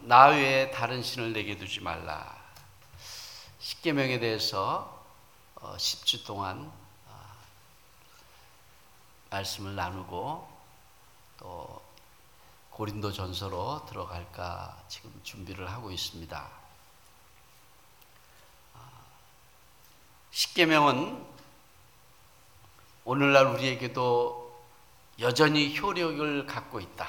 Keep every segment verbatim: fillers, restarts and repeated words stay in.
나 외에 다른 신을 내게 두지 말라. 십계명에 대해서 십 주 동안 말씀을 나누고 또 고린도 전서로 들어갈까 지금 준비를 하고 있습니다. 십계명은 오늘날 우리에게도 여전히 효력을 갖고 있다.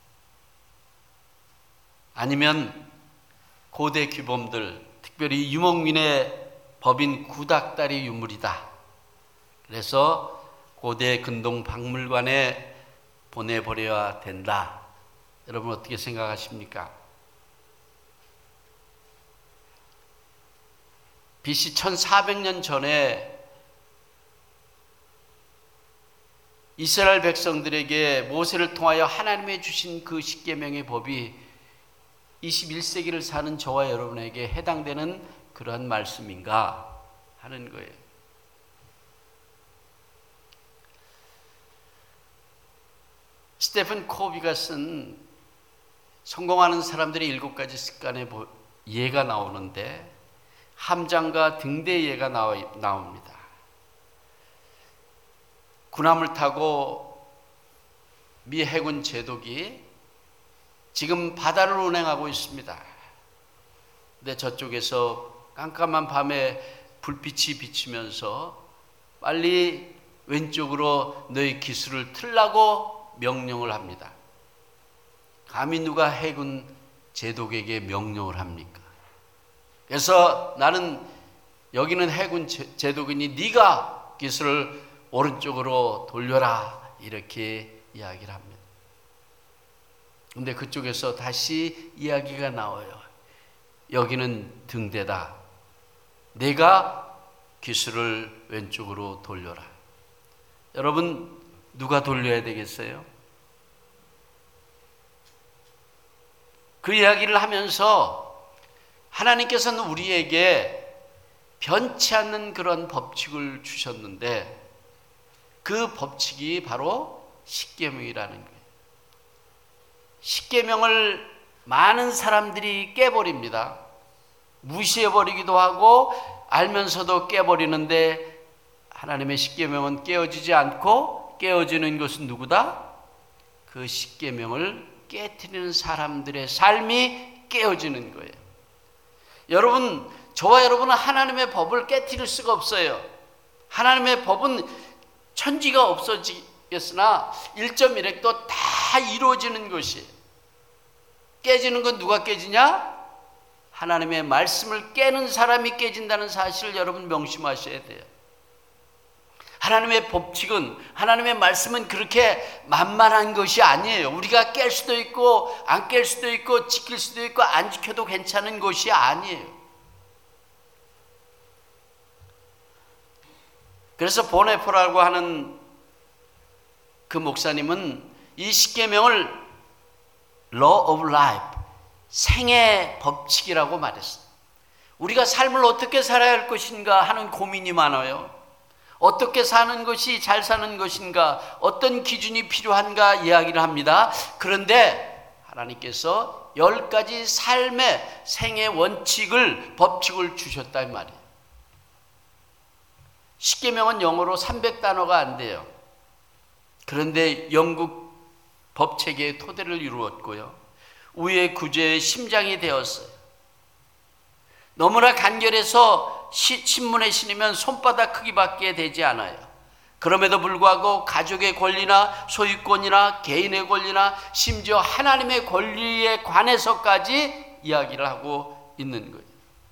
아니면 고대 규범들, 특별히 유목민의 법인 구닥다리 유물이다. 그래서 고대 근동 박물관에 보내버려야 된다. 여러분 어떻게 생각하십니까? 비씨 천사백 년 전에 이스라엘 백성들에게 모세를 통하여 하나님의 주신 그 십계명의 법이 이십일 세기를 사는 저와 여러분에게 해당되는 그러한 말씀인가 하는 거예요. 스테픈 코비가 쓴 성공하는 사람들의 일곱 가지 습관의 예가 나오는데 함장과 등대 예가 나옵니다. 군함을 타고 미 해군 제독이 지금 바다를 운행하고 있습니다. 근데 저쪽에서 깜깜한 밤에 불빛이 비치면서 빨리 왼쪽으로 너희 기술을 틀라고 명령을 합니다. 감히 누가 해군 제독에게 명령을 합니까? 그래서 나는 여기는 해군 제독이니 네가 기술을 오른쪽으로 돌려라 이렇게 이야기를 합니다. 근데 그쪽에서 다시 이야기가 나와요. 여기는 등대다. 내가 기술을 왼쪽으로 돌려라. 여러분 누가 돌려야 되겠어요? 그 이야기를 하면서 하나님께서는 우리에게 변치 않는 그런 법칙을 주셨는데 그 법칙이 바로 십계명이라는 거예요. 십계명을 많은 사람들이 깨버립니다. 무시해버리기도 하고 알면서도 깨버리는데 하나님의 십계명은 깨어지지 않고 깨어지는 것은 누구다? 그 십계명을 깨트리는 사람들의 삶이 깨어지는 거예요. 여러분, 저와 여러분은 하나님의 법을 깨트릴 수가 없어요. 하나님의 법은 천지가 없어지겠으나 일 점 일 획도 다 이루어지는 것이에요. 깨지는 건 누가 깨지냐? 하나님의 말씀을 깨는 사람이 깨진다는 사실을 여러분 명심하셔야 돼요. 하나님의 법칙은, 하나님의 말씀은 그렇게 만만한 것이 아니에요. 우리가 깰 수도 있고 안 깰 수도 있고 지킬 수도 있고 안 지켜도 괜찮은 것이 아니에요. 그래서 보네포라고 하는 그 목사님은 이 십계명을 Law of Life, 생의 법칙이라고 말했어요. 우리가 삶을 어떻게 살아야 할 것인가 하는 고민이 많아요. 어떻게 사는 것이 잘 사는 것인가, 어떤 기준이 필요한가 이야기를 합니다. 그런데 하나님께서 열 가지 삶의 생의 원칙을, 법칙을 주셨다 이 말이에요. 십계명은 영어로 삼백 단어가 안 돼요. 그런데 영국 법체계의 토대를 이루었고요. 우의 구제의 심장이 되었어요. 너무나 간결해서 시, 신문에 실으면 손바닥 크기밖에 되지 않아요. 그럼에도 불구하고 가족의 권리나 소유권이나 개인의 권리나 심지어 하나님의 권리에 관해서까지 이야기를 하고 있는 거예요.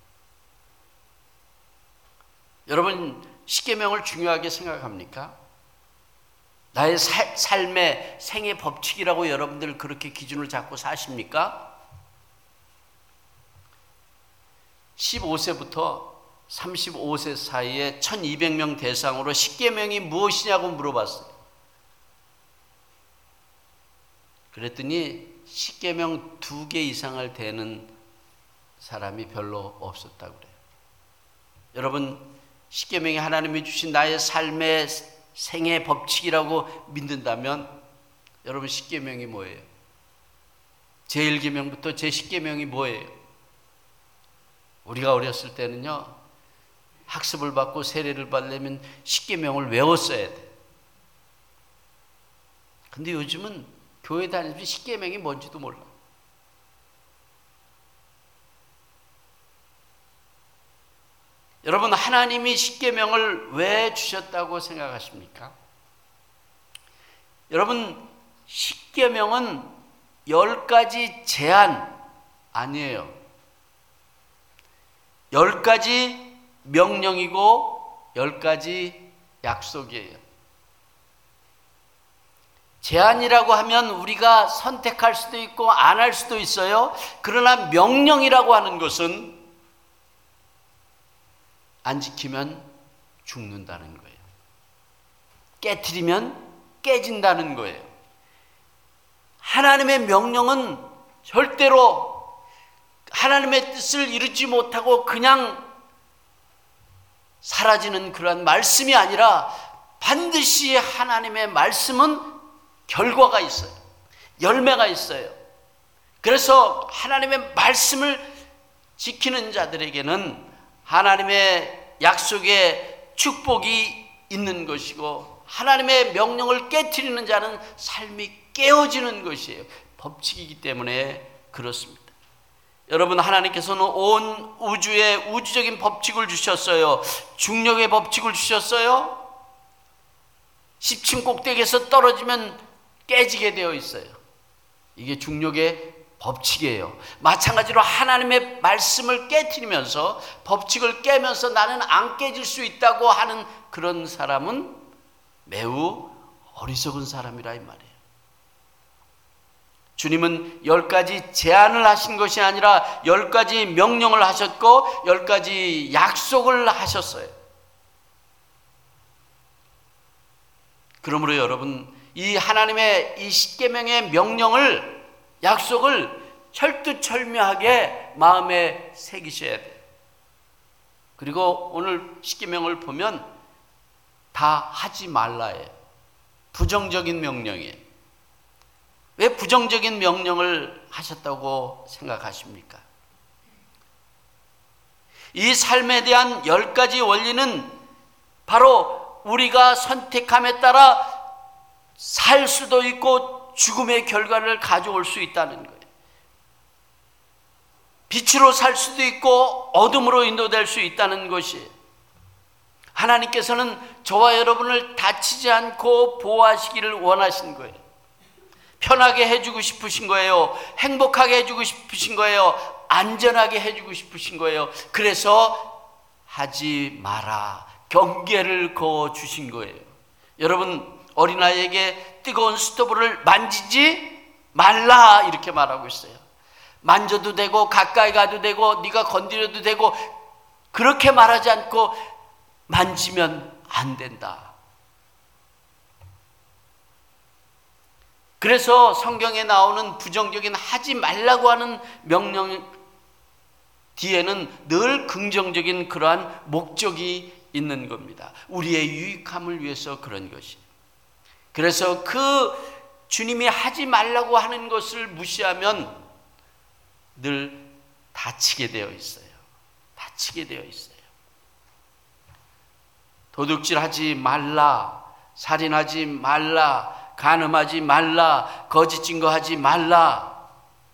여러분, 십계명을 중요하게 생각합니까? 나의 사, 삶의 생의 법칙이라고 여러분들 그렇게 기준을 잡고 사십니까? 십오 세부터 삼십오 세 사이에 천이백 명 대상으로 십계명이 무엇이냐고 물어봤어요. 그랬더니 십계명 두 개 이상을 대는 사람이 별로 없었다고 그래요. 여러분, 십계명이 하나님이 주신 나의 삶의 생의 법칙이라고 믿는다면 여러분 십계명이 뭐예요? 제일 계명부터 제십 계명이 뭐예요? 우리가 어렸을 때는요, 학습을 받고 세례를 받으려면 십 계명을 외웠어야 돼. 근데 요즘은 교회 다니면서 십 계명이 뭔지도 몰라. 여러분, 하나님이 십 계명을 왜 주셨다고 생각하십니까? 여러분, 십 계명은 열 가지 제한 아니에요. 열 가지 명령이고 열 가지 약속이에요. 제한이라고 하면 우리가 선택할 수도 있고 안 할 수도 있어요. 그러나 명령이라고 하는 것은 안 지키면 죽는다는 거예요. 깨트리면 깨진다는 거예요. 하나님의 명령은 절대로 하나님의 뜻을 이루지 못하고 그냥 사라지는 그러한 말씀이 아니라 반드시 하나님의 말씀은 결과가 있어요. 열매가 있어요. 그래서 하나님의 말씀을 지키는 자들에게는 하나님의 약속의 축복이 있는 것이고, 하나님의 명령을 깨트리는 자는 삶이 깨어지는 것이에요. 법칙이기 때문에 그렇습니다. 여러분, 하나님께서는 온 우주에 우주적인 법칙을 주셨어요. 중력의 법칙을 주셨어요. 십 층 꼭대기에서 떨어지면 깨지게 되어 있어요. 이게 중력의 법칙이에요. 마찬가지로 하나님의 말씀을 깨트리면서 법칙을 깨면서 나는 안 깨질 수 있다고 하는 그런 사람은 매우 어리석은 사람이라 이 말이에요. 주님은 열 가지 제안을 하신 것이 아니라 열 가지 명령을 하셨고 열 가지 약속을 하셨어요. 그러므로 여러분, 이 하나님의 이 십계명의 명령을, 약속을 철두철미하게 마음에 새기셔야 돼요. 그리고 오늘 십계명을 보면 다 하지 말라예요. 부정적인 명령이에요. 왜 부정적인 명령을 하셨다고 생각하십니까? 이 삶에 대한 열 가지 원리는 바로 우리가 선택함에 따라 살 수도 있고 죽음의 결과를 가져올 수 있다는 거예요. 빛으로 살 수도 있고 어둠으로 인도될 수 있다는 것이에요. 하나님께서는 저와 여러분을 다치지 않고 보호하시기를 원하신 거예요. 편하게 해주고 싶으신 거예요. 행복하게 해주고 싶으신 거예요. 안전하게 해주고 싶으신 거예요. 그래서 하지 마라, 경계를 그어주신 거예요. 여러분, 어린아이에게 뜨거운 스토브를 만지지 말라 이렇게 말하고 있어요. 만져도 되고 가까이 가도 되고 네가 건드려도 되고, 그렇게 말하지 않고 만지면 안 된다. 그래서 성경에 나오는 부정적인 하지 말라고 하는 명령 뒤에는 늘 긍정적인 그러한 목적이 있는 겁니다. 우리의 유익함을 위해서 그런 것이. 그래서 그 주님이 하지 말라고 하는 것을 무시하면 늘 다치게 되어 있어요. 다치게 되어 있어요. 도둑질하지 말라, 살인하지 말라, 간음하지 말라, 거짓 증거하지 말라.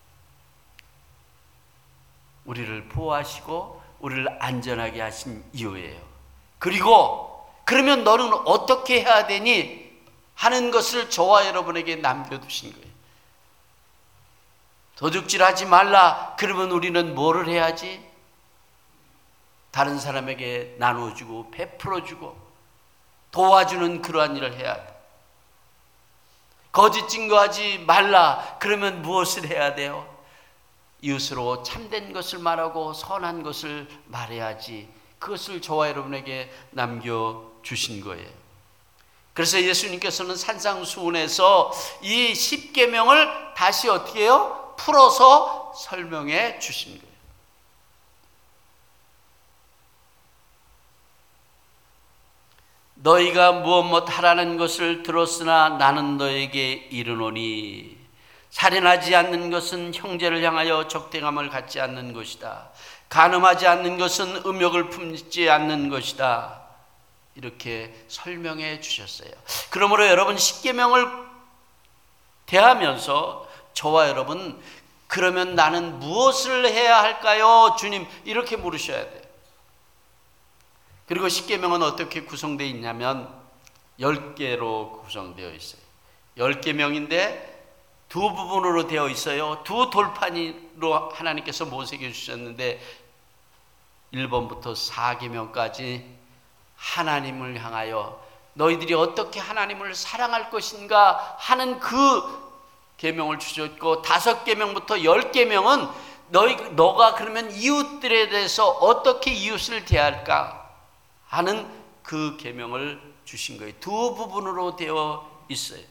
우리를 보호하시고 우리를 안전하게 하신 이유예요. 그리고 그러면 너는 어떻게 해야 되니? 하는 것을 저와 여러분에게 남겨두신 거예요. 도둑질하지 말라. 그러면 우리는 뭐를 해야지? 다른 사람에게 나눠주고 베풀어주고 도와주는 그러한 일을 해야 돼. 거짓 증거하지 말라. 그러면 무엇을 해야 돼요? 이웃으로 참된 것을 말하고 선한 것을 말해야지. 그것을 저와 여러분에게 남겨주신 거예요. 그래서 예수님께서는 산상수훈에서 이 십계명을 다시 어떻게 해요? 풀어서 설명해 주신 거예요. 너희가 무엇 무엇 하라는 것을 들었으나 나는 너에게 이르노니 살인하지 않는 것은 형제를 향하여 적대감을 갖지 않는 것이다. 간음하지 않는 것은 음욕을 품지 않는 것이다. 이렇게 설명해 주셨어요. 그러므로 여러분 십계명을 대하면서 저와 여러분, 그러면 나는 무엇을 해야 할까요? 주님, 이렇게 물으셔야 돼요. 그리고 십계명은 어떻게 구성되어 있냐면 열 개로 구성되어 있어요. 열 계명인데 두 부분으로 되어 있어요. 두 돌판으로 하나님께서 모색해 주셨는데 일 번부터 사 계명까지 하나님을 향하여 너희들이 어떻게 하나님을 사랑할 것인가 하는 그 계명을 주셨고, 다섯 계명부터 열 계명은 너희 너가 그러면 이웃들에 대해서 어떻게 이웃을 대할까 하는 그 계명을 주신 거예요. 두 부분으로 되어 있어요.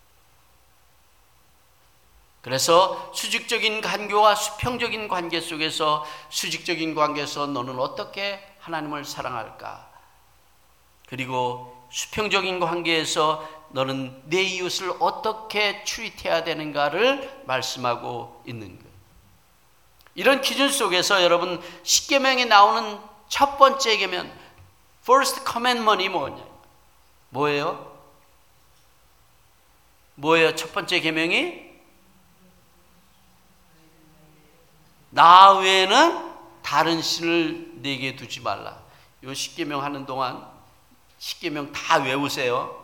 그래서 수직적인 관계와 수평적인 관계 속에서, 수직적인 관계에서 너는 어떻게 하나님을 사랑할까? 그리고 수평적인 관계에서 너는 내 이웃을 어떻게 트리트해야 되는가를 말씀하고 있는 거예요. 이런 기준 속에서 여러분 십계명에 나오는 첫 번째 계명, first commandment이 뭐냐? 뭐예요? 뭐예요? 첫 번째 계명이? 나 외에는 다른 신을 내게 두지 말라. 이 십계명 하는 동안 십계명 다 외우세요.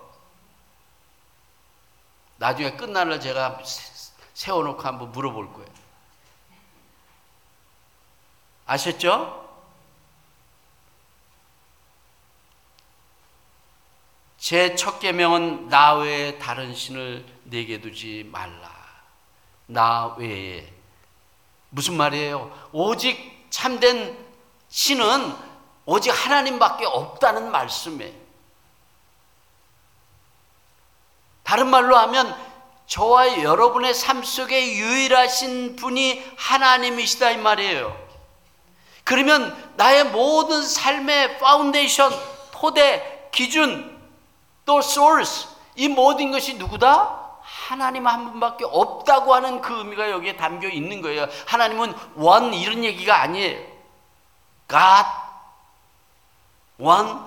나중에 끝나는 제가 세워놓고 한번 물어볼 거예요. 아셨죠? 제 첫 계명은 나 외에 다른 신을 내게 두지 말라. 나 외에. 무슨 말이에요? 오직 참된 신은 오직 하나님밖에 없다는 말씀이에요. 다른 말로 하면 저와 여러분의 삶 속에 유일하신 분이 하나님이시다 이 말이에요. 그러면 나의 모든 삶의 파운데이션, 토대, 기준, 또 소스, 이 모든 것이 누구다? 하나님 한 분밖에 없다고 하는 그 의미가 여기에 담겨 있는 거예요. 하나님은 one 이런 얘기가 아니에요. God, one,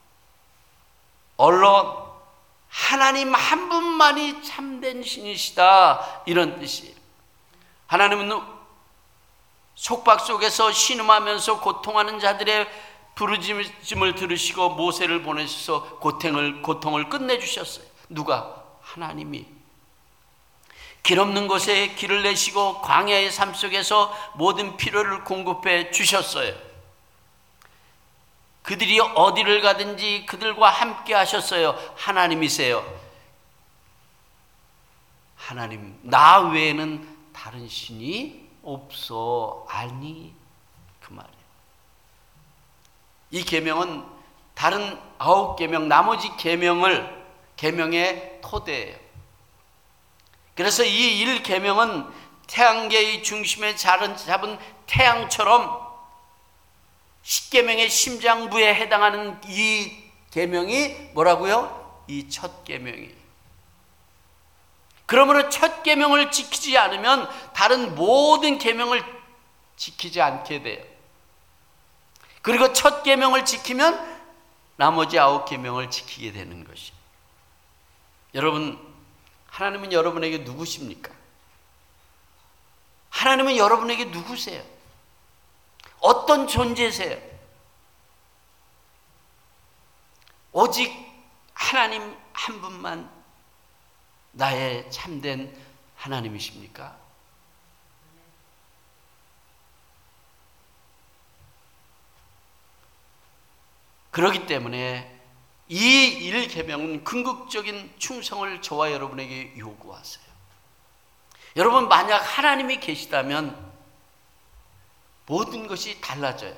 alone. 하나님 한 분만이 참된 신이시다, 이런 뜻이에요. 하나님은 속박 속에서 신음하면서 고통하는 자들의 부르짖음을 들으시고 모세를 보내셔서 고통을, 고통을 끝내주셨어요. 누가? 하나님이. 길 없는 곳에 길을 내시고 광야의 삶 속에서 모든 필요를 공급해 주셨어요. 그들이 어디를 가든지 그들과 함께 하셨어요. 하나님이세요. 하나님, 나 외에는 다른 신이 없어. 아니, 그 말이에요. 이 계명은 다른 아홉 계명, 나머지 계명을 계명의 토대예요. 그래서 이 일 계명은 태양계의 중심에 잡은 태양처럼 십계명의 심장부에 해당하는 이 계명이 뭐라고요? 이 첫 계명이에요. 그러므로 첫 계명을 지키지 않으면 다른 모든 계명을 지키지 않게 돼요. 그리고 첫 계명을 지키면 나머지 아홉 계명을 지키게 되는 것이에요. 여러분, 하나님은 여러분에게 누구십니까? 하나님은 여러분에게 누구세요? 어떤 존재세요? 오직 하나님 한 분만 나의 참된 하나님이십니까? 그렇기 때문에 이 일 계명은 궁극적인 충성을 저와 여러분에게 요구하세요. 여러분, 만약 하나님이 계시다면 모든 것이 달라져요.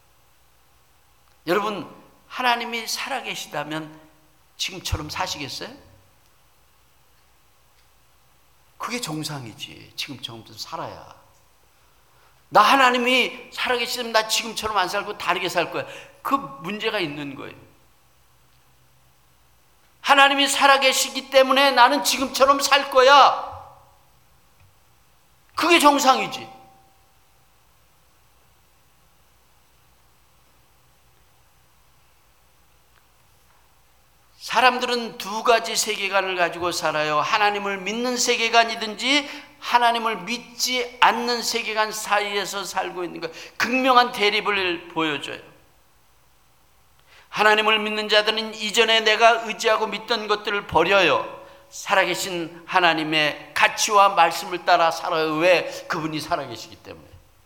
여러분, 하나님이 살아계시다면 지금처럼 사시겠어요? 그게 정상이지. 지금처럼 살아야. 나 하나님이 살아계시면 나 지금처럼 안 살고 다르게 살 거야. 그 문제가 있는 거예요. 하나님이 살아계시기 때문에 나는 지금처럼 살 거야. 그게 정상이지. 사람들은 두 가지 세계관을 가지고 살아요. 하나님을 믿는 세계관이든지 하나님을 믿지 않는 세계관 사이에서 살고 있는 것, 극명한 대립을 보여줘요. 하나님을 믿는 자들은 이전에 내가 의지하고 믿던 것들을 버려요. 살아계신 하나님의 가치와 말씀을 따라 살아요. 왜? 그분이 살아계시기 때문에.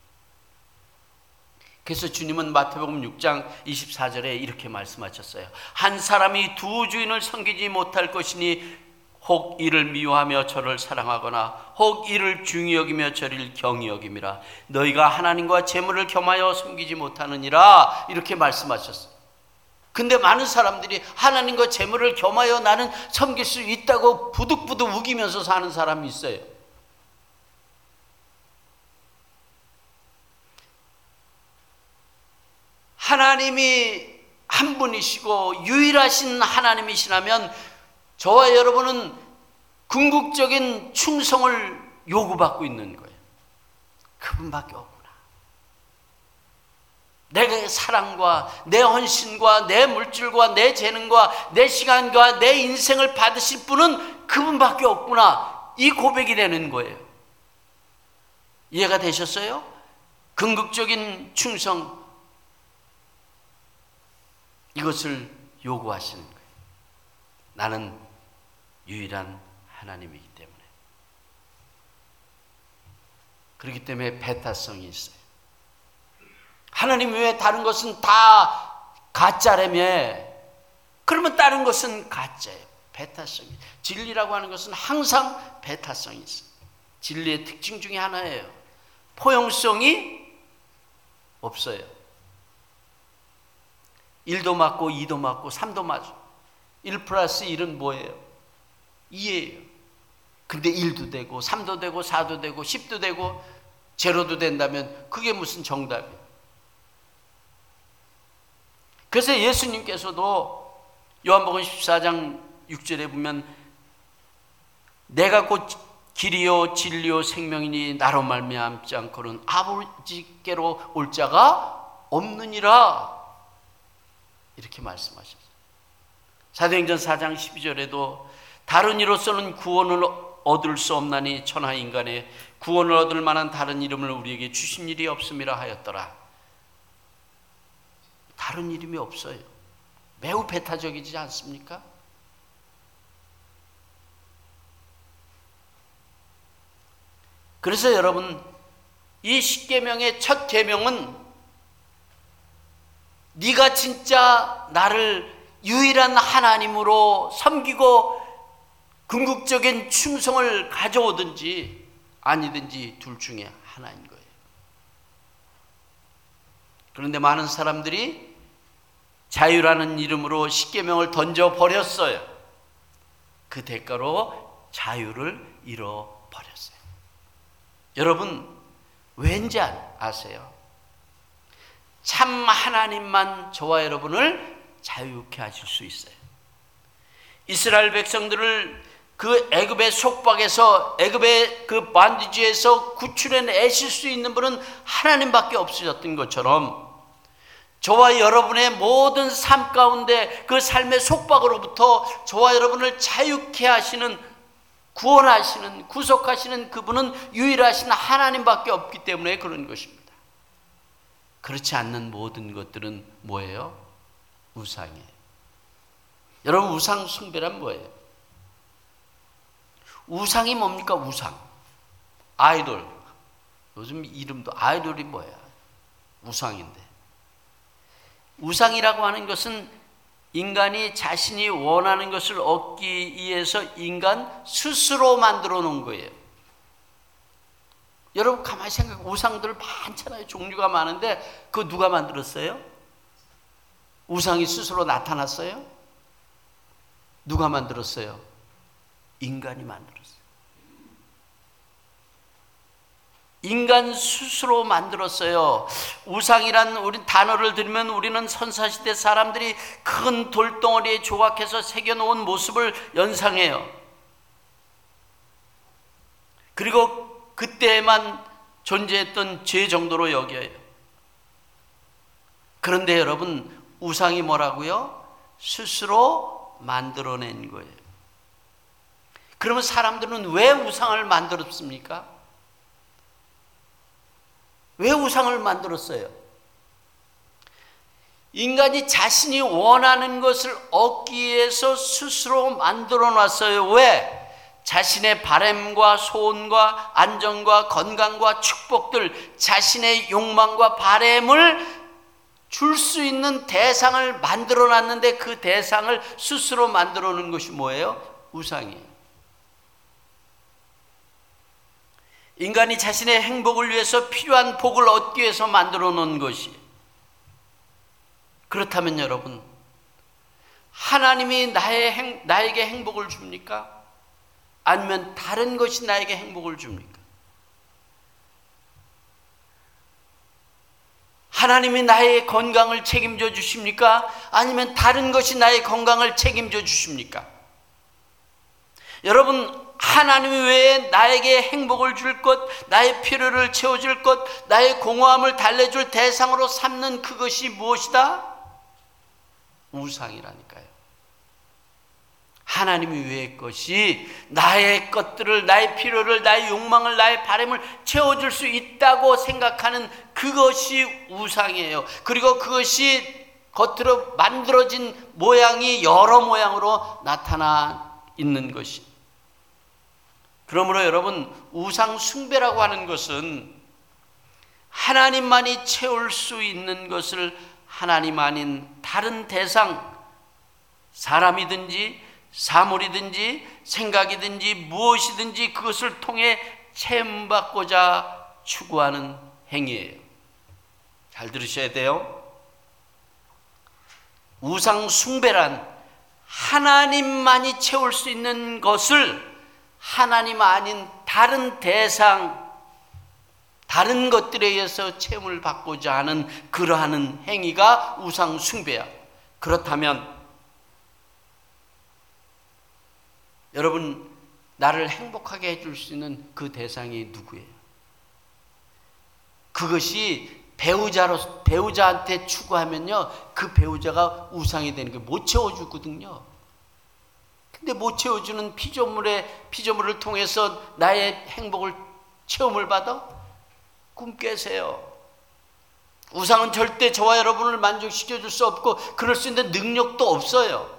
그래서 주님은 마태복음 육 장 이십사 절에 이렇게 말씀하셨어요. 한 사람이 두 주인을 섬기지 못할 것이니 혹 이를 미워하며 저를 사랑하거나 혹 이를 중히 여기며 저를 경히 여김이라. 너희가 하나님과 재물을 겸하여 섬기지 못하느니라. 이렇게 말씀하셨어요. 근데 많은 사람들이 하나님과 재물을 겸하여 나는 섬길 수 있다고 부득부득 우기면서 사는 사람이 있어요. 하나님이 한 분이시고 유일하신 하나님이시라면 저와 여러분은 궁극적인 충성을 요구받고 있는 거예요. 그분밖에 없구나. 내 사랑과 내 헌신과 내 물질과 내 재능과 내 시간과 내 인생을 받으실 분은 그분밖에 없구나. 이 고백이 되는 거예요. 이해가 되셨어요? 궁극적인 충성, 이것을 요구하시는 거예요. 나는 유일한 하나님이기 때문에. 그렇기 때문에 배타성이 있어요. 하나님 외에 다른 것은 다 가짜라며. 그러면 다른 것은 가짜예요. 배타성이. 진리라고 하는 것은 항상 배타성이 있어요. 진리의 특징 중에 하나예요. 포용성이 없어요. 일도 맞고 이도 맞고 삼도 맞아. 일 플러스 일은 뭐예요? 이예요. 근데 일도 되고 삼도 되고 사도 되고 십도 되고 제로도 된다면 그게 무슨 정답이에요? 그래서 예수님께서도 요한복음 십사 장 육 절에 보면 내가 곧 길이요 진리요 생명이니 나로 말미암지 않고는 아버지께로 올 자가 없느니라. 이렇게 말씀하셨어요. 사도행전 사 장 십이 절에도 다른 이로서는 구원을 얻을 수 없나니 천하 인간의 구원을 얻을 만한 다른 이름을 우리에게 주신 일이 없음이라 하였더라. 다른 이름이 없어요. 매우 배타적이지 않습니까? 그래서 여러분, 이 십계명의 첫 계명은 네가 진짜 나를 유일한 하나님으로 섬기고 궁극적인 충성을 가져오든지 아니든지 둘 중에 하나인 거예요. 그런데 많은 사람들이 자유라는 이름으로 십계명을 던져버렸어요. 그 대가로 자유를 잃어버렸어요. 여러분, 왠지 아세요? 참 하나님만 저와 여러분을 자유케 하실 수 있어요. 이스라엘 백성들을 그 애굽의 속박에서, 애굽의 그 반디지에서 구출해내실 수 있는 분은 하나님밖에 없으셨던 것처럼 저와 여러분의 모든 삶 가운데 그 삶의 속박으로부터 저와 여러분을 자유케 하시는, 구원하시는, 구속하시는 그분은 유일하신 하나님밖에 없기 때문에 그런 것입니다. 그렇지 않는 모든 것들은 뭐예요? 우상이에요. 여러분, 우상 숭배란 뭐예요? 우상이 뭡니까? 우상. 아이돌. 요즘 이름도 아이돌이 뭐야? 우상인데. 우상이라고 하는 것은 인간이 자신이 원하는 것을 얻기 위해서 인간 스스로 만들어 놓은 거예요. 여러분 가만히 생각해. 우상들 많잖아요. 종류가 많은데 그거 누가 만들었어요? 우상이 스스로 나타났어요? 누가 만들었어요? 인간이 만들었어요. 인간 스스로 만들었어요. 우상이란 우리 단어를 들으면 우리는 선사시대 사람들이 큰 돌덩어리에 조각해서 새겨놓은 모습을 연상해요. 그리고 그때만 존재했던 죄 정도로 여겨요. 그런데 여러분, 우상이 뭐라고요? 스스로 만들어낸 거예요. 그러면 사람들은 왜 우상을 만들었습니까? 왜 우상을 만들었어요? 인간이 자신이 원하는 것을 얻기 위해서 스스로 만들어 놨어요. 왜? 자신의 바램과 소원과 안정과 건강과 축복들, 자신의 욕망과 바램을 줄 수 있는 대상을 만들어 놨는데 그 대상을 스스로 만들어 놓은 것이 뭐예요? 우상이에요. 인간이 자신의 행복을 위해서 필요한 복을 얻기 위해서 만들어 놓은 것이. 그렇다면 여러분, 하나님이 나의 행, 나에게 행복을 줍니까? 아니면 다른 것이 나에게 행복을 줍니까? 하나님이 나의 건강을 책임져 주십니까? 아니면 다른 것이 나의 건강을 책임져 주십니까? 여러분, 하나님 외에 나에게 행복을 줄 것, 나의 필요를 채워줄 것, 나의 공허함을 달래줄 대상으로 삼는 그것이 무엇이다? 우상이라니까요. 하나님 외의 것이 나의 것들을, 나의 필요를, 나의 욕망을, 나의 바람을 채워줄 수 있다고 생각하는 그것이 우상이에요. 그리고 그것이 겉으로 만들어진 모양이 여러 모양으로 나타나 있는 것이. 그러므로 여러분, 우상 숭배라고 하는 것은 하나님만이 채울 수 있는 것을 하나님 아닌 다른 대상, 사람이든지 사물이든지 생각이든지 무엇이든지 그것을 통해 체험받고자 추구하는 행위예요. 잘 들으셔야 돼요. 우상 숭배란 하나님만이 채울 수 있는 것을 하나님 아닌 다른 대상, 다른 것들에 의해서 체험을 받고자 하는 그러한 행위가 우상 숭배야. 그렇다면 여러분, 나를 행복하게 해줄 수 있는 그 대상이 누구예요? 그것이 배우자로, 배우자한테 추구하면요, 그 배우자가 우상이 되는 게 못 채워주거든요. 근데 못 채워주는 피조물의, 피조물을 통해서 나의 행복을 체험을 받아? 꿈 깨세요. 우상은 절대 저와 여러분을 만족시켜 줄 수 없고 그럴 수 있는 능력도 없어요.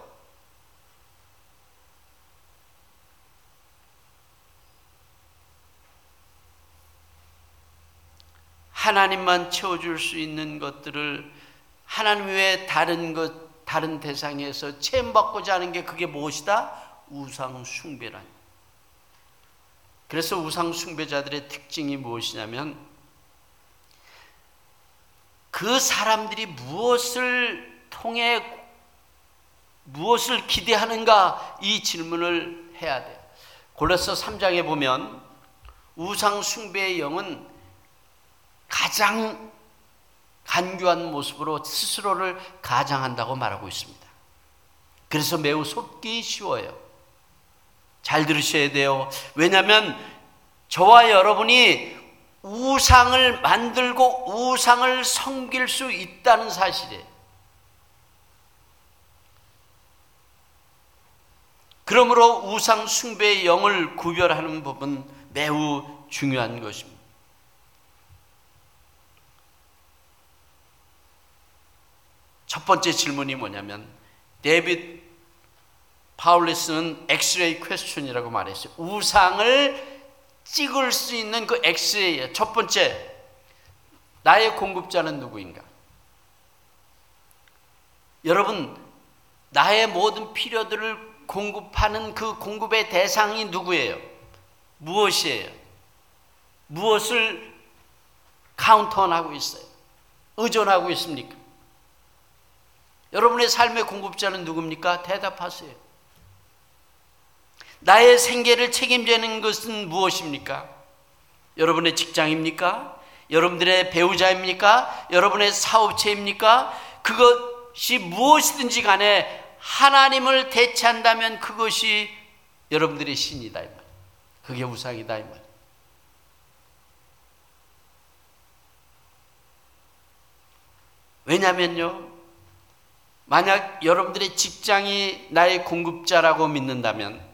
하나님만 채워줄 수 있는 것들을 하나님 외에 다른 것, 다른 대상에서 체험받고자 하는 게 그게 무엇이다? 우상 숭배라니. 그래서 우상 숭배자들의 특징이 무엇이냐면 그 사람들이 무엇을 통해 무엇을 기대하는가, 이 질문을 해야 돼요. 골로새 삼 장에 보면 우상 숭배의 영은 가장 간교한 모습으로 스스로를 가장한다고 말하고 있습니다. 그래서 매우 속기 쉬워요. 잘 들으셔야 돼요. 왜냐하면 저와 여러분이 우상을 만들고 우상을 섬길 수 있다는 사실이에요. 그러므로 우상 숭배의 영을 구별하는 법은 매우 중요한 것입니다. 첫 번째 질문이 뭐냐면, 데이빗 파울리스는 엑스레이 퀘스천이라고 말했어요. 우상을 찍을 수 있는 그 엑스레이예요. 첫 번째, 나의 공급자는 누구인가? 여러분, 나의 모든 필요들을 공급하는 그 공급의 대상이 누구예요? 무엇이에요? 무엇을 카운트하고 있어요? 의존하고 있습니까? 여러분의 삶의 공급자는 누굽니까? 대답하세요. 나의 생계를 책임지는 것은 무엇입니까? 여러분의 직장입니까? 여러분들의 배우자입니까? 여러분의 사업체입니까? 그것이 무엇이든지 간에 하나님을 대체한다면 그것이 여러분들의 신이다 이 말. 그게 우상이다 이 말. 왜냐면요, 만약 여러분들의 직장이 나의 공급자라고 믿는다면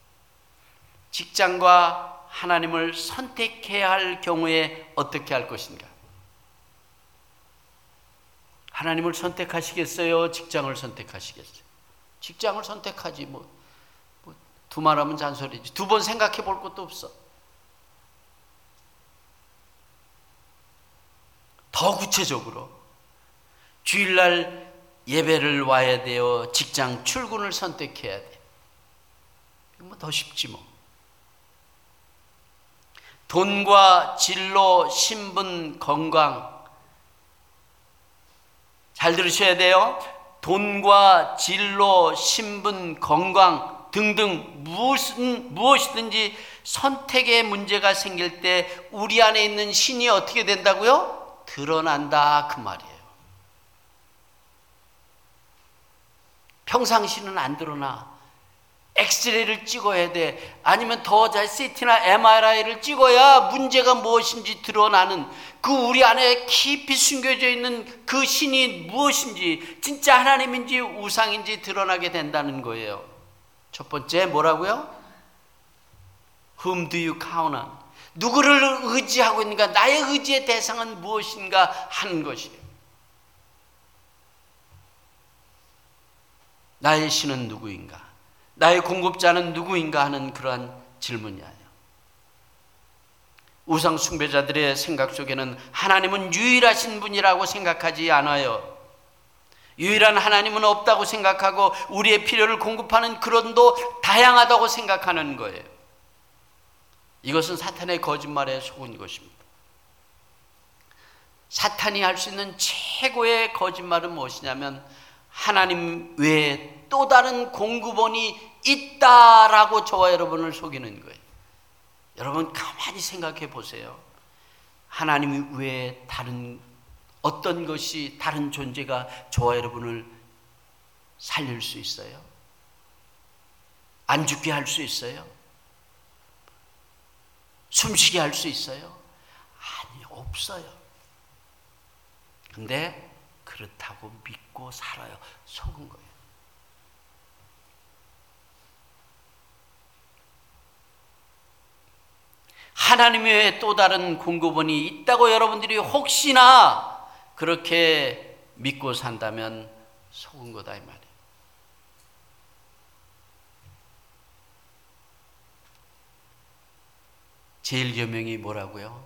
직장과 하나님을 선택해야 할 경우에 어떻게 할 것인가? 하나님을 선택하시겠어요? 직장을 선택하시겠어요? 직장을 선택하지 뭐, 뭐 두말하면 잔소리지. 두 번 생각해 볼 것도 없어. 더 구체적으로 주일날 예배를 와야 돼요? 직장 출근을 선택해야 돼? 뭐 더 쉽지 뭐. 돈과 진로, 신분, 건강. 잘 들으셔야 돼요. 돈과 진로, 신분, 건강 등등 무엇은, 무엇이든지 선택의 문제가 생길 때 우리 안에 있는 신이 어떻게 된다고요? 드러난다 그 말이에요. 평상시는 안 드러나. 엑스레이를 찍어야 돼. 아니면 더 잘 씨티나 엠알아이를 찍어야 문제가 무엇인지 드러나는, 그 우리 안에 깊이 숨겨져 있는 그 신이 무엇인지, 진짜 하나님인지 우상인지 드러나게 된다는 거예요. 첫 번째 뭐라고요? Whom do you count on? 누구를 의지하고 있는가? 나의 의지의 대상은 무엇인가 하는 것이에요. 나의 신은 누구인가? 나의 공급자는 누구인가 하는 그러한 질문이에요. 우상 숭배자들의 생각 속에는 하나님은 유일하신 분이라고 생각하지 않아요. 유일한 하나님은 없다고 생각하고 우리의 필요를 공급하는 그런도 다양하다고 생각하는 거예요. 이것은 사탄의 거짓말에 속은 것입니다. 사탄이 할 수 있는 최고의 거짓말은 무엇이냐면 하나님 외에 또 다른 공급원이 있다라고 저와 여러분을 속이는 거예요. 여러분 가만히 생각해 보세요. 하나님 외에 다른 어떤 것이, 다른 존재가 저와 여러분을 살릴 수 있어요? 안 죽게 할 수 있어요? 숨쉬게 할 수 있어요? 아니, 없어요. 근데 그렇다고 믿고 살아요. 속은 거예요. 하나님 외에 또 다른 공급원이 있다고 여러분들이 혹시나 그렇게 믿고 산다면 속은 거다 이 말이에요. 제일 계명이 뭐라고요?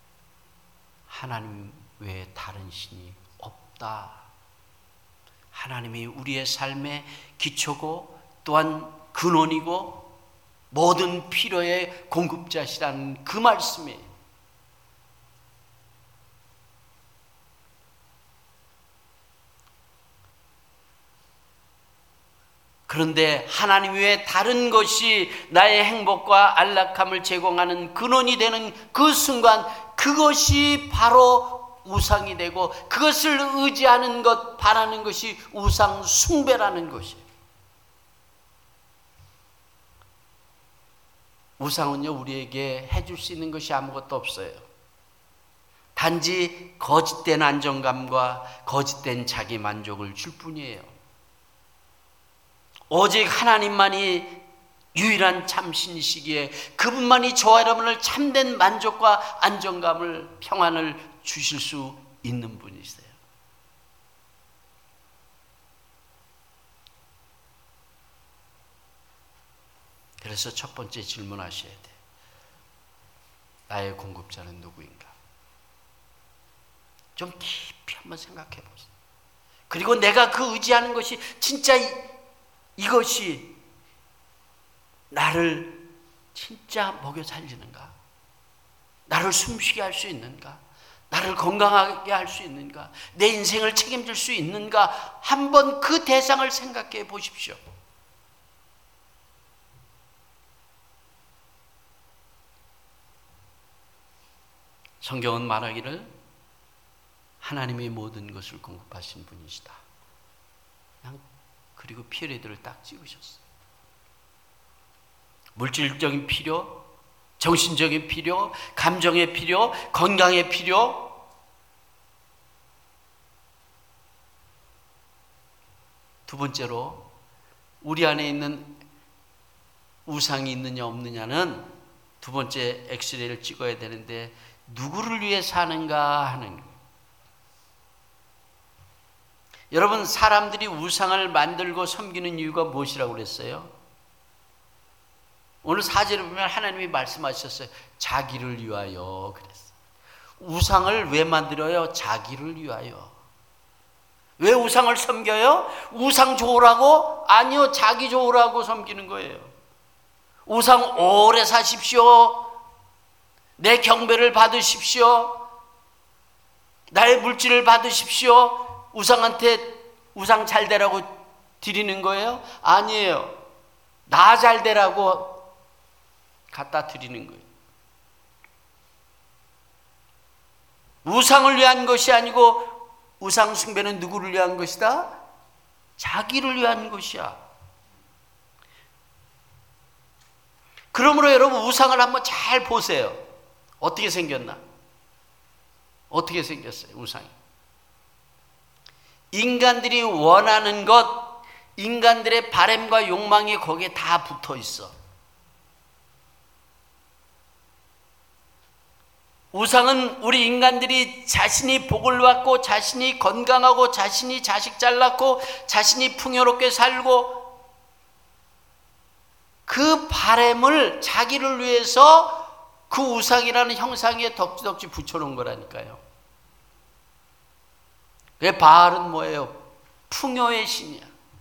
하나님 외에 다른 신이 없다. 하나님이 우리의 삶의 기초고 또한 근원이고 모든 필요의 공급자시라는 그 말씀이에요. 그런데 하나님 외에 다른 것이 나의 행복과 안락함을 제공하는 근원이 되는 그 순간, 그것이 바로 우상이 되고 그것을 의지하는 것, 바라는 것이 우상 숭배라는 것이에요. 우상은요, 우리에게 해줄 수 있는 것이 아무것도 없어요. 단지 거짓된 안정감과 거짓된 자기 만족을 줄 뿐이에요. 오직 하나님만이 유일한 참신이시기에 그분만이 저와 여러분을 참된 만족과 안정감을, 평안을 주실 수 있는 분이세요. 그래서 첫 번째 질문하셔야 돼. 나의 공급자는 누구인가? 좀 깊이 한번 생각해 보세요. 그리고 내가 그 의지하는 것이 진짜 이, 이것이 나를 진짜 먹여 살리는가? 나를 숨쉬게 할 수 있는가? 나를 건강하게 할 수 있는가? 내 인생을 책임질 수 있는가? 한번 그 대상을 생각해 보십시오. 성경은 말하기를 하나님이 모든 것을 공급하신 분이시다. 그냥 그리고 피레드를 딱 찍으셨어요. 물질적인 필요, 정신적인 필요, 감정의 필요, 건강의 필요, 두 번째로 우리 안에 있는 우상이 있느냐 없느냐는 두 번째 엑스레이를 찍어야 되는데 누구를 위해 사는가 하는 거예요. 여러분, 사람들이 우상을 만들고 섬기는 이유가 무엇이라고 그랬어요? 오늘 사절에 보면 하나님이 말씀하셨어요. 자기를 위하여 그랬어요. 우상을 왜 만들어요? 자기를 위하여. 왜 우상을 섬겨요? 우상 좋으라고? 아니요, 자기 좋으라고 섬기는 거예요. 우상 오래 사십시오. 내 경배를 받으십시오. 나의 물질을 받으십시오. 우상한테 우상 잘 되라고 드리는 거예요? 아니에요. 나 잘 되라고 갖다 드리는 거예요. 우상을 위한 것이 아니고 우상 숭배는 누구를 위한 것이다? 자기를 위한 것이야. 그러므로 여러분, 우상을 한번 잘 보세요. 어떻게 생겼나? 어떻게 생겼어요, 우상이? 인간들이 원하는 것, 인간들의 바램과 욕망이 거기에 다 붙어 있어. 우상은 우리 인간들이 자신이 복을 받고 자신이 건강하고 자신이 자식 잘 낳고 자신이 풍요롭게 살고 그 바램을 자기를 위해서 그 우상이라는 형상에 덕지덕지 붙여놓은 거라니까요. 왜 바알은 뭐예요? 풍요의 신이야.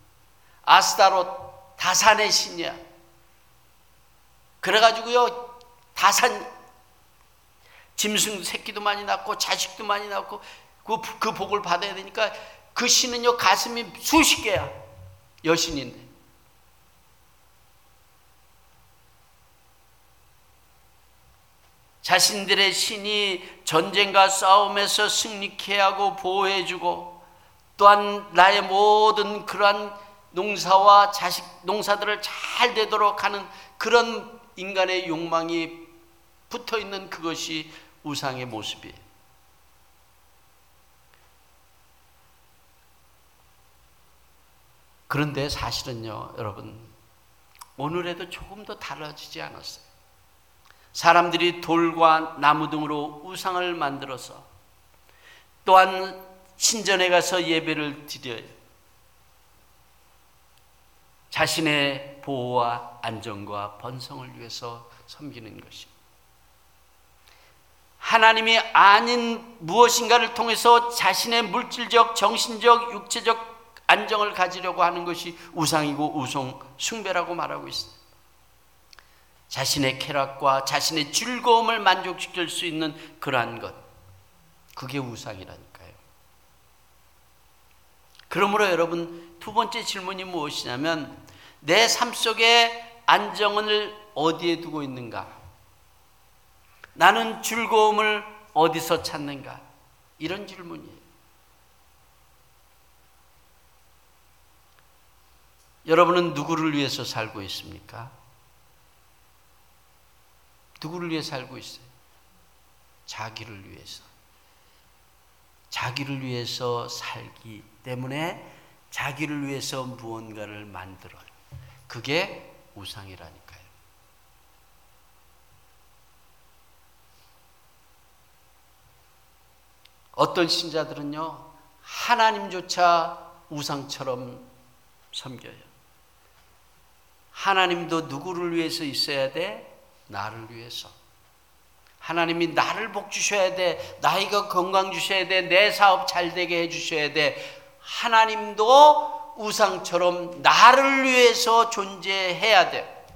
아스타롯 다산의 신이야. 그래가지고요, 다산 짐승 새끼도 많이 낳고 자식도 많이 낳고 그, 그 복을 받아야 되니까 그 신은요, 가슴이 수십 개야. 여신인데. 자신들의 신이 전쟁과 싸움에서 승리케 하고 보호해주고 또한 나의 모든 그러한 농사와 자식 농사들을 잘 되도록 하는 그런 인간의 욕망이 붙어있는 그것이 우상의 모습이에요. 그런데 사실은요, 여러분, 오늘에도 조금 더 달라지지 않았어요. 사람들이 돌과 나무 등으로 우상을 만들어서 또한 신전에 가서 예배를 드려요. 자신의 보호와 안정과 번성을 위해서 섬기는 것입니다. 하나님이 아닌 무엇인가를 통해서 자신의 물질적, 정신적, 육체적 안정을 가지려고 하는 것이 우상이고 우상 숭배라고 말하고 있습니다. 자신의 쾌락과 자신의 즐거움을 만족시킬 수 있는 그러한 것, 그게 우상이라니까요. 그러므로 여러분, 두 번째 질문이 무엇이냐면 내 삶 속에 안정을 어디에 두고 있는가? 나는 즐거움을 어디서 찾는가? 이런 질문이에요. 여러분은 누구를 위해서 살고 있습니까? 누구를 위해 살고 있어요? 자기를 위해서. 자기를 위해서 살기 때문에 자기를 위해서 무언가를 만들어요. 그게 우상이라니까요. 어떤 신자들은요, 하나님조차 우상처럼 섬겨요. 하나님도 누구를 위해서 있어야 돼? 나를 위해서. 하나님이 나를 복 주셔야 돼. 나이가 건강 주셔야 돼. 내 사업 잘 되게 해 주셔야 돼. 하나님도 우상처럼 나를 위해서 존재해야 돼.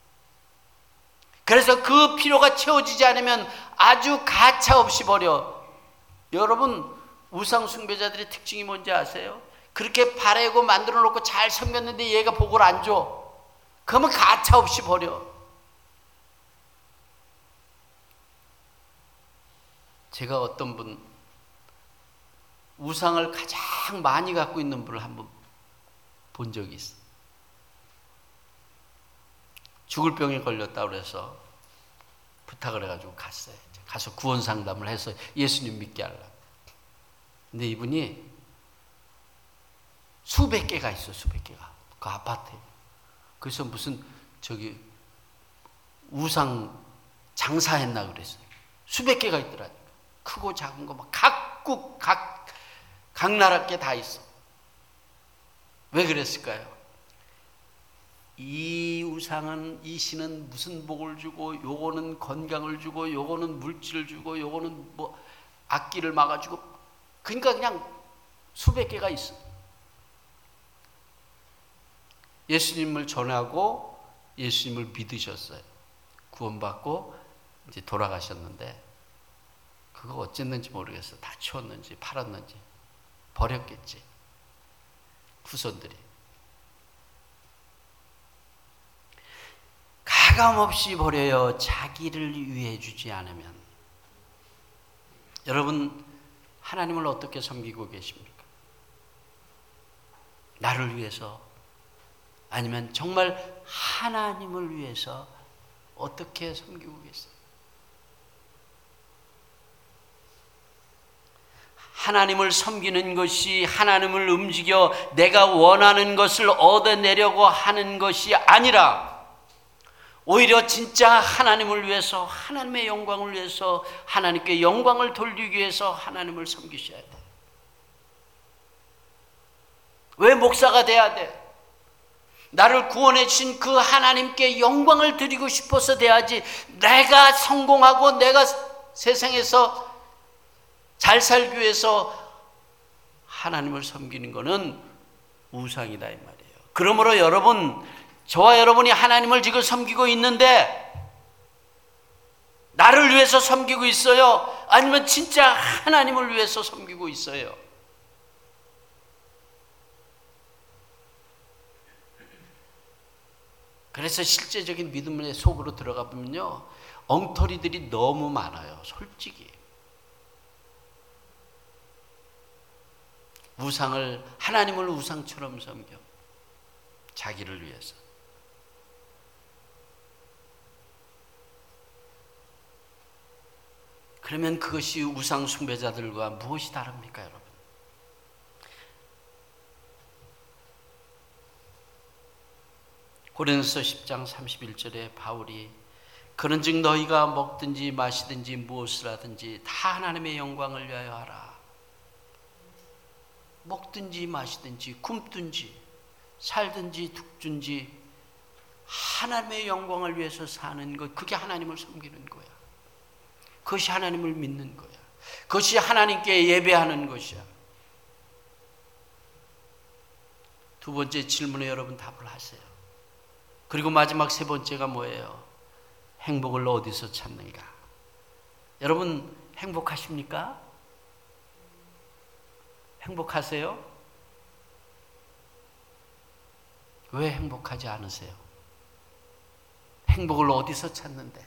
그래서 그 필요가 채워지지 않으면 아주 가차없이 버려. 여러분, 우상 숭배자들의 특징이 뭔지 아세요? 그렇게 바라고 만들어 놓고 잘 섬겼는데 얘가 복을 안 줘. 그러면 가차없이 버려. 제가 어떤 분, 우상을 가장 많이 갖고 있는 분을 한번 본 적이 있어요. 죽을 병에 걸렸다고 그래서 부탁을 해가지고 갔어요. 가서 구원 상담을 해서 예수님 믿게 하려고. 근데 이분이 수백 개가 있어, 수백 개가. 그 아파트에. 그래서 무슨 저기 우상 장사했나 그랬어요. 수백 개가 있더라니까. 크고 작은 거 막 각국 각, 각 나라 게 다 있어. 왜 그랬을까요? 이 우상은, 이 신은 무슨 복을 주고, 요거는 건강을 주고, 요거는 물질을 주고, 요거는 뭐 악기를 막아주고, 그러니까 그냥 수백 개가 있어. 예수님을 전하고 예수님을 믿으셨어요. 구원받고 이제 돌아가셨는데, 그거 어쨌는지 모르겠어. 다 치웠는지 팔았는지 버렸겠지, 후손들이. 가감없이 버려요. 자기를 위해 주지 않으면. 여러분, 하나님을 어떻게 섬기고 계십니까? 나를 위해서, 아니면 정말 하나님을 위해서 어떻게 섬기고 계세요? 하나님을 섬기는 것이 하나님을 움직여 내가 원하는 것을 얻어내려고 하는 것이 아니라, 오히려 진짜 하나님을 위해서, 하나님의 영광을 위해서, 하나님께 영광을 돌리기 위해서 하나님을 섬기셔야 돼. 왜 목사가 돼야 돼? 나를 구원해 주신 그 하나님께 영광을 드리고 싶어서 돼야지. 내가 성공하고 내가 세상에서 잘 살기 위해서 하나님을 섬기는 것은 우상이다 이 말이에요. 그러므로 여러분, 저와 여러분이 하나님을 지금 섬기고 있는데 나를 위해서 섬기고 있어요? 아니면 진짜 하나님을 위해서 섬기고 있어요? 그래서 실제적인 믿음의 속으로 들어가 보면요, 엉터리들이 너무 많아요. 솔직히. 우상을, 하나님을 우상처럼 섬겨. 자기를 위해서. 그러면 그것이 우상 숭배자들과 무엇이 다릅니까, 여러분? 고린도서 십 장 삼십일 절에 바울이 그런즉 너희가 먹든지 마시든지 무엇을 하든지 다 하나님의 영광을 위하여 하라. 먹든지 마시든지 굶든지 살든지 죽든지 하나님의 영광을 위해서 사는 것, 그게 하나님을 섬기는 거야. 그것이 하나님을 믿는 거야. 그것이 하나님께 예배하는 것이야. 두 번째 질문에 여러분 답을 하세요. 그리고 마지막 세 번째가 뭐예요? 행복을 어디서 찾는가? 여러분 행복하십니까? 행복하세요? 왜 행복하지 않으세요? 행복을 어디서 찾는데?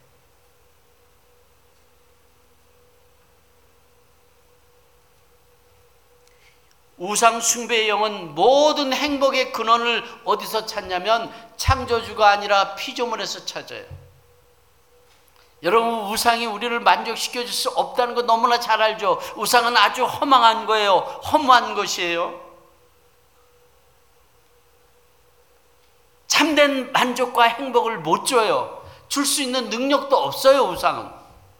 우상 숭배의 영은 모든 행복의 근원을 어디서 찾냐면 창조주가 아니라 피조물에서 찾아요. 여러분, 우상이 우리를 만족시켜 줄 수 없다는 거 너무나 잘 알죠. 우상은 아주 허망한 거예요. 허무한 것이에요. 참된 만족과 행복을 못 줘요. 줄 수 있는 능력도 없어요, 우상은.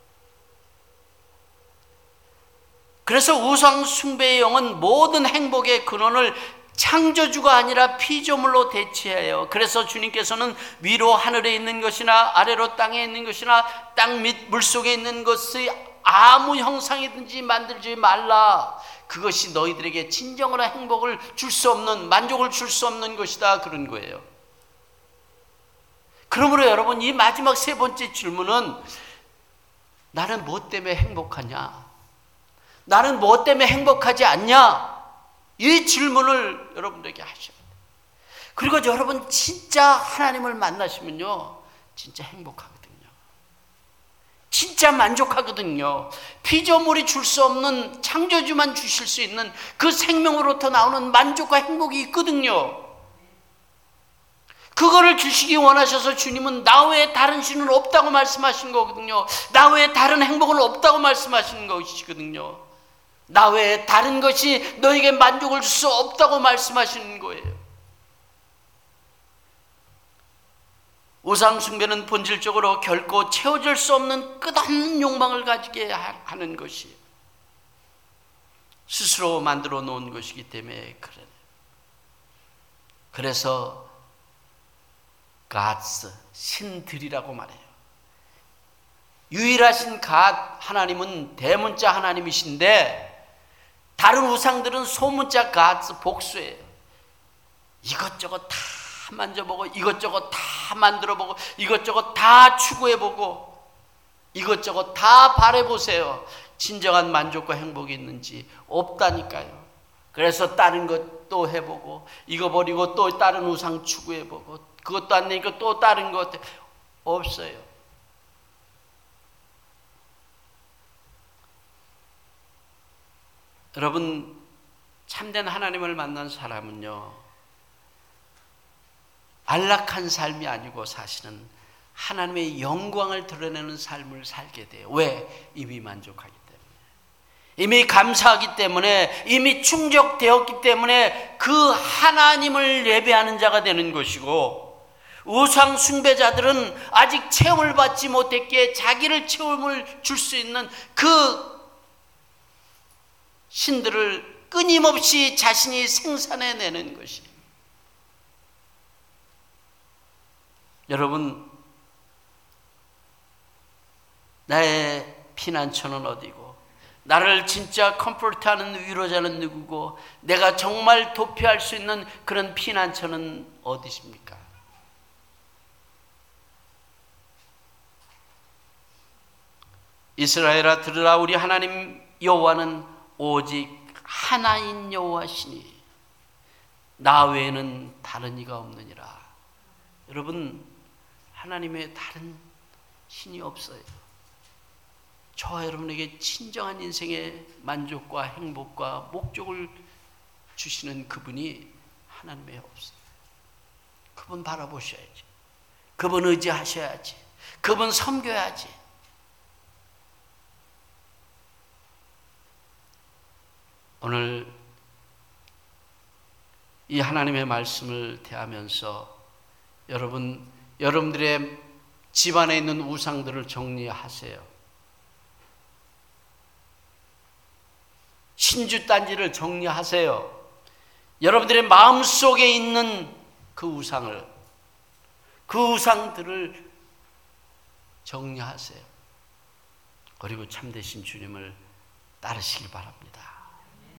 그래서 우상 숭배의 영은 모든 행복의 근원을 창조주가 아니라 피조물로 대체해요. 그래서 주님께서는 위로 하늘에 있는 것이나 아래로 땅에 있는 것이나 땅 밑 물속에 있는 것의 아무 형상이든지 만들지 말라. 그것이 너희들에게 진정한 행복을 줄 수 없는, 만족을 줄 수 없는 것이다, 그런 거예요. 그러므로 여러분, 이 마지막 세 번째 질문은 나는 뭐 때문에 행복하냐? 나는 뭐 때문에 행복하지 않냐? 이 질문을 여러분들에게 하셔야 돼요. 그리고 여러분 진짜 하나님을 만나시면요, 진짜 행복하거든요. 진짜 만족하거든요. 피조물이 줄 수 없는, 창조주만 주실 수 있는 그 생명으로부터 나오는 만족과 행복이 있거든요. 그거를 주시기 원하셔서 주님은 나 외에 다른 신은 없다고 말씀하신 거거든요. 나 외에 다른 행복은 없다고 말씀하시는 것이거든요. 나 외에 다른 것이 너에게 만족을 줄 수 없다고 말씀하시는 거예요. 우상 숭배는 본질적으로 결코 채워질 수 없는 끝없는 욕망을 가지게 하는 것이에요. 스스로 만들어 놓은 것이기 때문에 그래요. 그래서 Gods, 신들이라고 말해요. 유일하신 God 하나님은 대문자 하나님이신데 다른 우상들은 소문자 Gods 복수예요. 이것저것 다 만져보고 이것저것 다 만들어보고 이것저것 다 추구해보고 이것저것 다 바라보세요. 진정한 만족과 행복이 있는지 없다니까요. 그래서 다른 것도 해보고 이거 버리고 또 다른 우상 추구해보고 그것도 안 되니까 또 다른 것 없어요. 여러분, 참된 하나님을 만난 사람은요, 안락한 삶이 아니고 사실은 하나님의 영광을 드러내는 삶을 살게 돼요. 왜? 이미 만족하기 때문에. 이미 감사하기 때문에, 이미 충족되었기 때문에 그 하나님을 예배하는 자가 되는 것이고, 우상 숭배자들은 아직 체험을 받지 못했기에 자기를 체험을 줄 수 있는 그 신들을 끊임없이 자신이 생산해내는 것이에요. 여러분, 나의 피난처는 어디고 나를 진짜 컴포트하는 위로자는 누구고 내가 정말 도피할 수 있는 그런 피난처는 어디십니까? 이스라엘아 들으라. 우리 하나님 여호와는 오직 하나인 여호와시니 나 외에는 다른 이가 없느니라. 여러분, 하나님의 다른 신이 없어요. 저와 여러분에게 진정한 인생의 만족과 행복과 목적을 주시는 그분이 하나님의 없어요. 그분 바라보셔야지. 그분 의지하셔야지. 그분 섬겨야지. 오늘 이 하나님의 말씀을 대하면서 여러분, 여러분들의 집안에 있는 우상들을 정리하세요. 신주단지를 정리하세요. 여러분들의 마음속에 있는 그 우상을, 그 우상들을 정리하세요. 그리고 참되신 주님을 따르시기 바랍니다.